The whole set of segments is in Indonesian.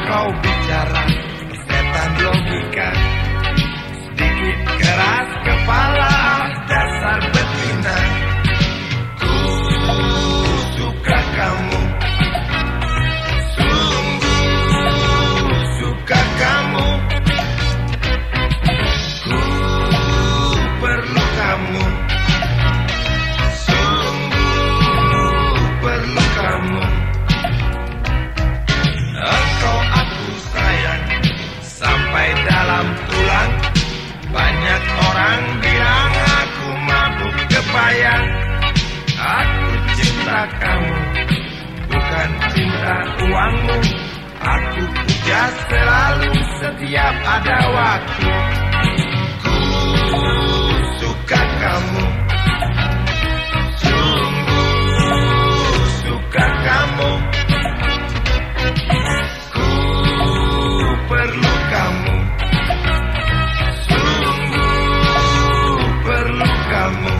kau bicara setan logika, sedikit keras kepala, dasar betina. Ku suka kamu, sungguh suka kamu. Ku perlu kamu, sungguh perlu kamu. Engkau aku sayang sampai dalam tulang. Banyak orang bilang aku mabuk kepayang. Aku cinta kamu, bukan cinta uangmu. Aku puja selalu setiap ada waktu. Ku suka kamu, sungguh suka kamu. Ku perlu kamu, sungguh perlu kamu.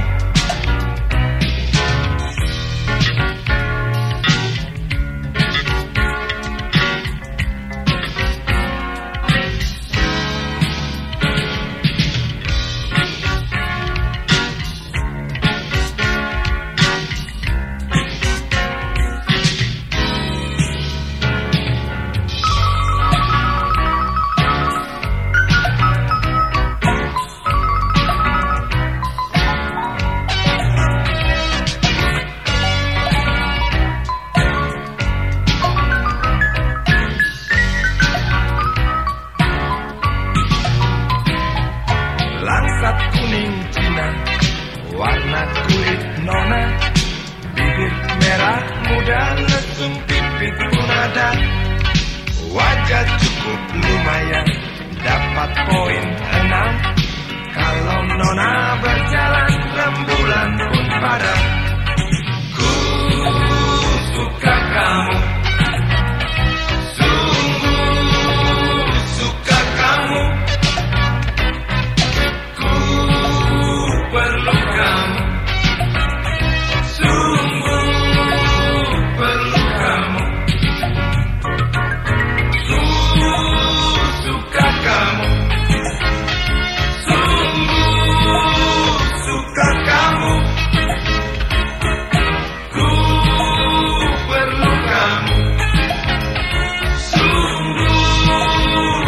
Langsat kuning Cina, warna kulit nona, bibir merah muda, lesung pipit pun ada. Wajah cukup lumayan, dapat poin 6. Kalau nona berjalan, rembulan pun padam.